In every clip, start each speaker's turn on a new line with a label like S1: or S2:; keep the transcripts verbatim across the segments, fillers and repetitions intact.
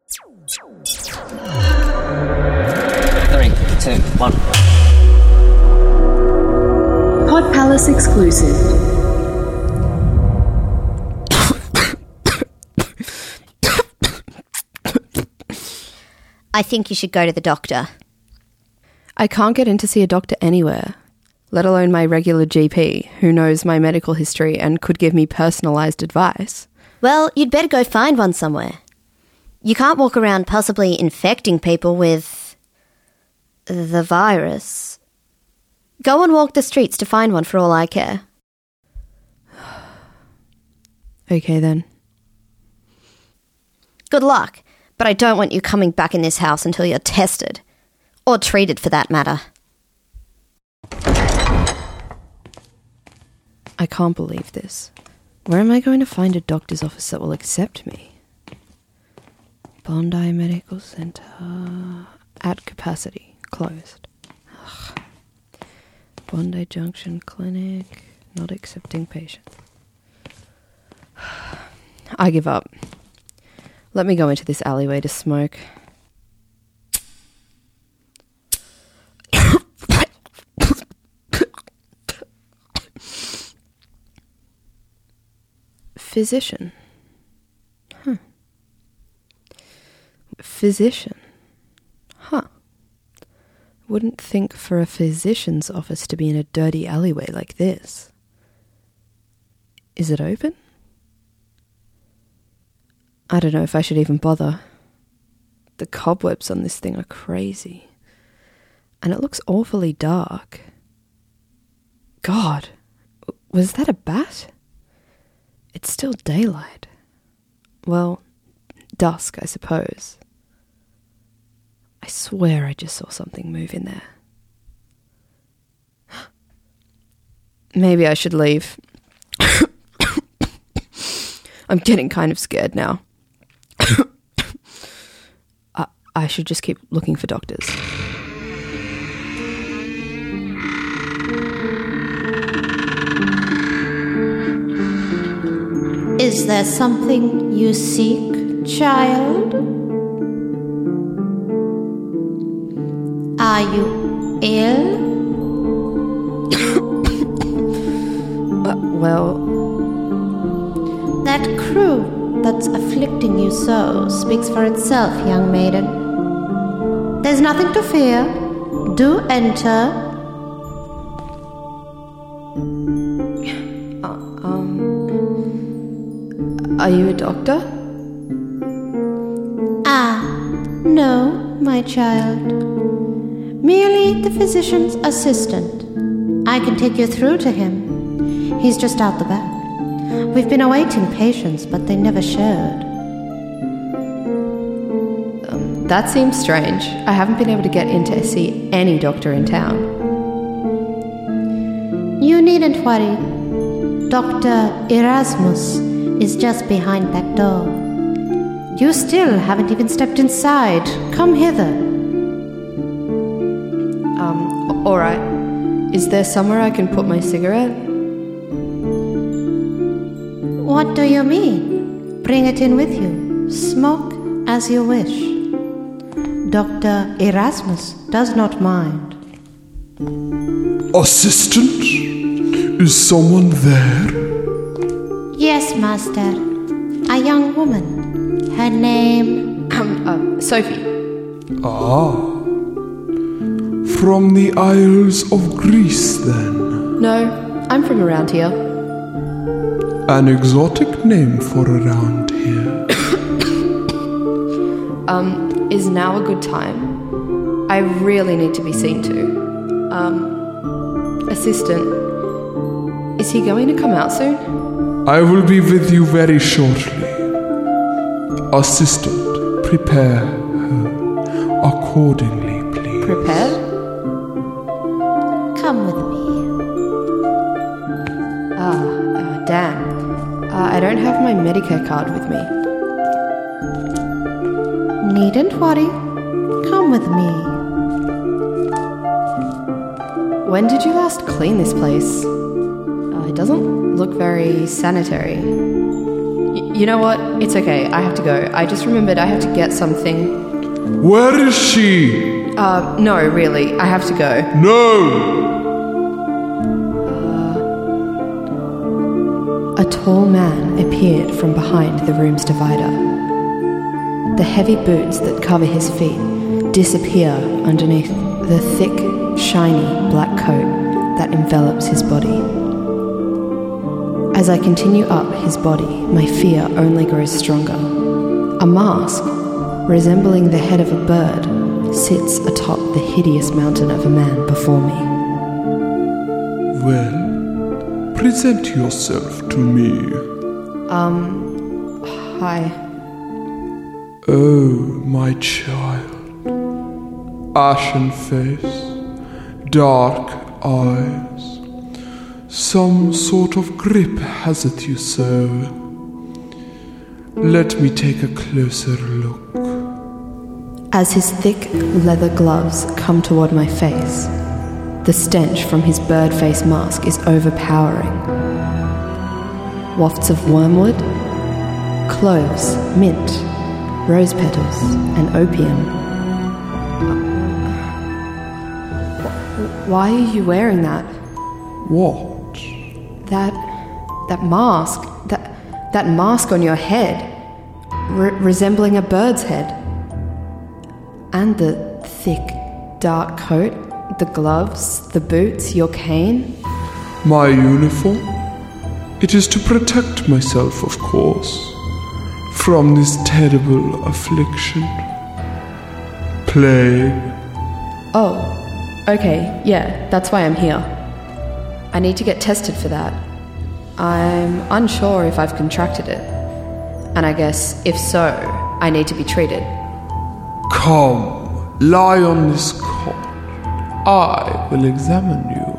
S1: Three, two, one.
S2: Pod Palace exclusive.
S3: I think you should go to the doctor.
S4: I can't get in to see a doctor anywhere, let alone my regular G P, who knows my medical history and could give me personalised advice.
S3: Well, you'd better go find one somewhere. You can't walk around possibly infecting people with the virus. Go and walk the streets to find one for all I care.
S4: Okay then.
S3: Good luck, but I don't want you coming back in this house until you're tested. Or treated for that matter.
S4: I can't believe this. Where am I going to find a doctor's office that will accept me? Bondi Medical Centre. At capacity. Closed. Ugh. Bondi Junction Clinic. Not accepting patients. I give up. Let me go into this alleyway to smoke. Physician. Huh. Physician. Huh. Wouldn't think for a physician's office to be in a dirty alleyway like this. Is it open? I don't know if I should even bother. The cobwebs on this thing are crazy. And it looks awfully dark. God, was that a bat? It's still daylight. Well, dusk, I suppose. I swear I just saw something move in there. Maybe I should leave. I'm getting kind of scared now. I, I should just keep looking for doctors.
S5: Is there something you seek, child? Are you ill?
S4: uh, well...
S5: That croup that's afflicting you so speaks for itself, young maiden. There's nothing to fear. Do enter.
S4: Are you a doctor?
S5: Ah, no, my child. Merely the physician's assistant. I can take you through to him. He's just out the back. We've been awaiting patients, but they never showed.
S4: Um, that seems strange. I haven't been able to get in to see any doctor in town.
S5: You needn't worry. Doctor Erasmus is just behind that door. You still haven't even stepped inside. Come hither.
S4: Um, alright. Is there somewhere I can put my cigarette?
S5: What do you mean? Bring it in with you. Smoke as you wish. Doctor Erasmus does not mind.
S6: Assistant? Is someone there?
S5: Yes, master. A young woman. Her name...
S4: Um, uh, Sophie.
S6: Ah. From the Isles of Greece, then?
S4: No, I'm from around here.
S6: An exotic name for around here.
S4: um, is now a good time? I really need to be seen to. Um, assistant, is he going to come out soon?
S6: I will be with you very shortly. Assistant, prepare her accordingly, please.
S4: Prepare?
S5: Come with me.
S4: Ah, uh, damn. Uh, I don't have my Medicare card with me.
S5: Needn't worry. Come with me.
S4: When did you last clean this place? Uh, it doesn't look very sanitary. Y- You know what? It's okay. I have to go. I just remembered I have to get something.
S6: Where is she?
S4: Uh, no, really. I have to go.
S6: No!
S4: A tall man appeared from behind the room's divider. The heavy boots that cover his feet disappear underneath the thick, shiny black coat that envelops his body. As I continue up his body, my fear only grows stronger. A mask, resembling the head of a bird, sits atop the hideous mountain of a man before me.
S6: Well, present yourself to me.
S4: Um, hi.
S6: Oh, my child. Ashen face, dark eyes. Some sort of grip has it you so. Let me take a closer look.
S4: As his thick leather gloves come toward my face, the stench from his bird face mask is overpowering. Wafts of wormwood, cloves, mint, rose petals, and opium. Why are you wearing that?
S6: What?
S4: That... that mask. That... that mask on your head. Re- resembling a bird's head. And the thick, dark coat, the gloves, the boots, your cane.
S6: My uniform? It is to protect myself, of course, from this terrible affliction. Plague.
S4: Oh, okay, yeah, that's why I'm here. I need to get tested for that. I'm unsure if I've contracted it. And I guess, if so, I need to be treated.
S6: Come, lie on this cot. I will examine you.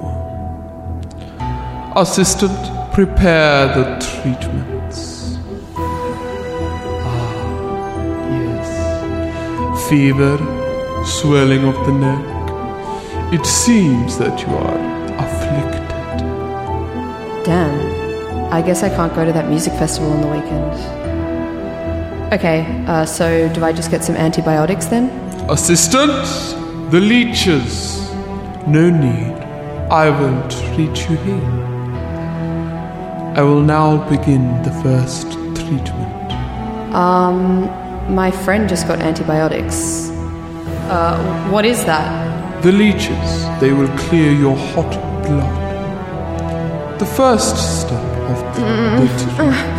S6: Assistant, prepare the treatments. Ah, yes. Fever, swelling of the neck. It seems that you are afflicted.
S4: Damn. I guess I can't go to that music festival on the weekend. Okay, uh, so do I just get some antibiotics then?
S6: Assistant, the leeches. No need. I will treat you here. I will now begin the first treatment.
S4: Um, my friend just got antibiotics. Uh, what is that?
S6: The leeches, they will clear your hot blood. The first step of the, the treatment.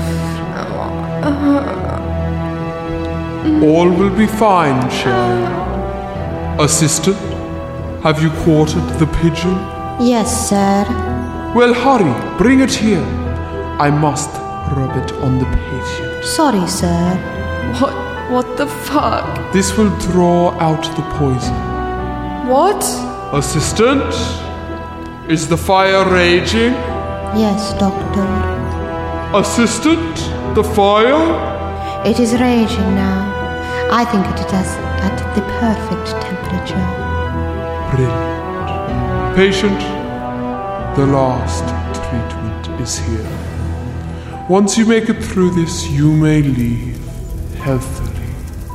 S6: All will be fine, Sharon. Assistant, have you quartered the pigeon?
S5: Yes, sir.
S6: Well, hurry, bring it here. I must rub it on the patient.
S5: Sorry, sir.
S4: What? What the fuck?
S6: This will draw out the poison.
S4: What?
S6: Assistant, is the fire raging?
S5: Yes, doctor.
S6: Assistant, the fire?
S5: It is raging now. I think it is at the perfect temperature.
S6: Brilliant. Patient, the last treatment is here. Once you make it through this, you may leave healthily.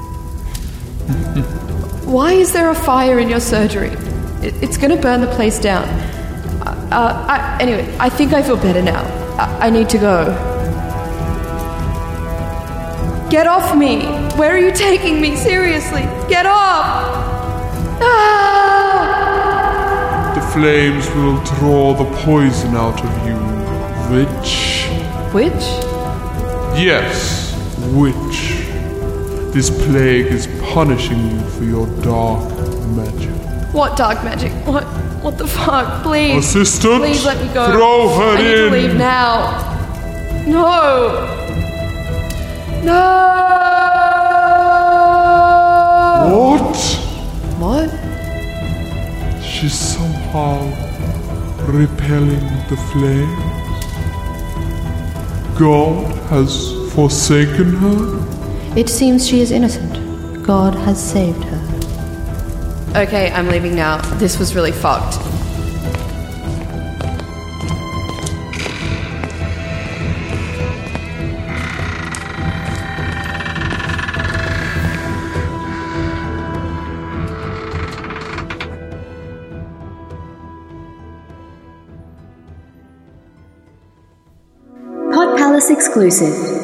S4: Why is there a fire in your surgery? It, it's gonna burn the place down. Uh, I, anyway, I think I feel better now. I, I need to go. Get off me! Where are you taking me? Seriously, get off! Ah!
S6: The flames will draw the poison out of you, witch.
S4: Witch?
S6: Yes, witch. This plague is punishing you for your dark magic.
S4: What dark magic? What? What the fuck? Please.
S6: Assistant,
S4: Please let me go.
S6: throw her
S4: I need
S6: in.
S4: to leave now. No. No.
S6: What?
S4: What?
S6: She's somehow repelling the flames. God has forsaken her?
S5: It seems she is innocent. God has saved her.
S4: Okay, I'm leaving now. This was really fucked.
S2: Palace exclusive.